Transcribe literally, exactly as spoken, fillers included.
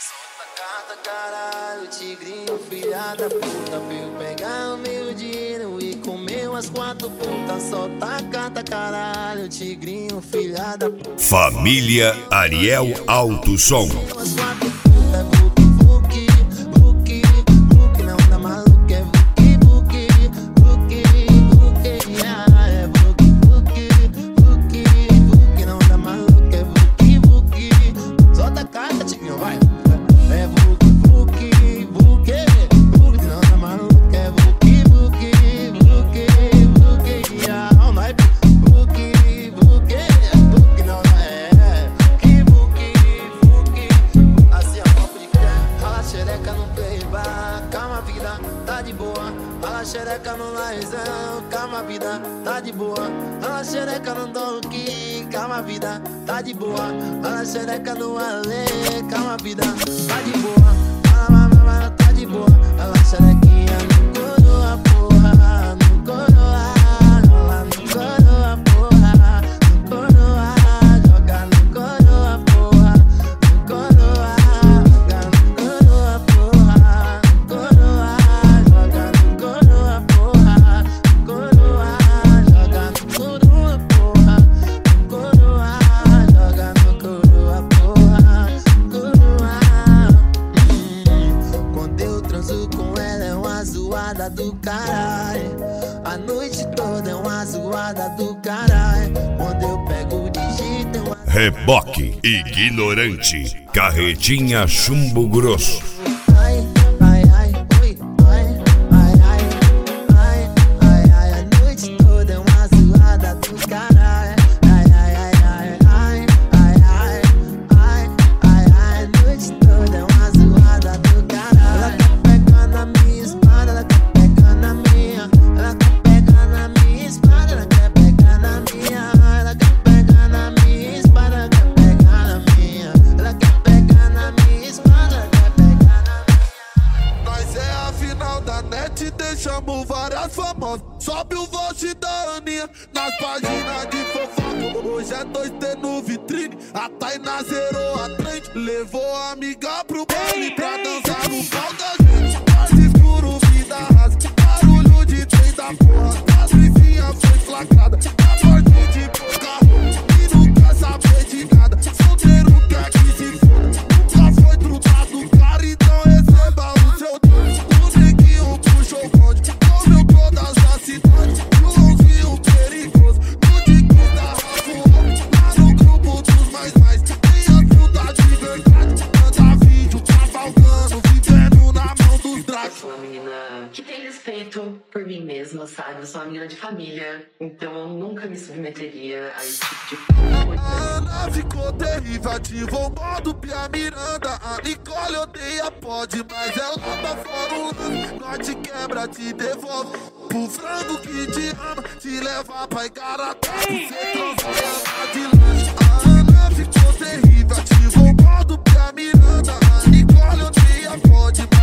Solta caralho, tigrinho, filha da puta. Veio pegar o meu dinheiro e comer umas quatro putas. Solta a carta, caralho, tigrinho, filha da puta. Família Ariel Alto Som. Tá de boa, fala xereca no laizão, calma vida, tá de boa, fala xereca no donkey, calma vida, tá de boa, fala xereca no ale, calma vida, tá de boa, fala mamãe, tá de boa, fala xerequinha no coroa, porra, no coroa, rola no coroa, porra, no coroa, joga no coroa, porra, no coroa, joga no coroa, porra, no coroa. Do caralho, a noite toda é uma zoada do caralho. Quando eu pego o digito é uma... Reboque ignorante, carretinha chumbo grosso. Ai, ai, ai, oi, ai, ai, ai, ai, ai, ai, a noite toda é uma zoada do caralho. Ai, ai, ai, ai, ai, ai, ai, ai, ai, ai, a noite toda é uma zoada do caralho. Ela quer pegar na minha espada, ela quer na minha, ela quer pegar na minha espada, ela quer pegar na minha, ela quer pegar na minha espada, ela quer pegar na minha, ela quer pegar na minha espada, ela quer pegar na minha. Nós é a final da net, deixamos várias famosas. Sobe o vote da Aninha nas páginas de fofoca. Hoje é dois T no vitrine, a Tainá zerou a trend, levou a amiga pro baile pra dançar no pau da gente. Quase escuro, vida rasa, barulho de trem da porra, as vizinhas foi flagrada, a morte de pouca roupa, e não quer saber de nada, solteiro quer que se foda, nunca foi trutado, cara, então receba o seu doce. O neguinho puxou o bonde, comeu todas as cidades, Joãozinho perigoso, no dique da Rafa, lá no grupo dos mais mais, tem ajuda de verdade, manda vídeo cavalgando, vivendo na mão dos dragos. Eu sou uma menina que tem respeito por mim mesma, sabe? Eu sou uma menina de família, então eu nunca me submeteria a esse tipo de coisa. A Ana ficou terrível, ativou o modo Pia Miranda. A Nicole odeia pode, mas ela tá fora o lance. Nós te quebra, te devolve pro frango que te ama, te leva pra Igarapé, você transar e andar de lanche. A Ana ficou terrível, ativou o modo Pia Miranda. A Nicole odeia pode,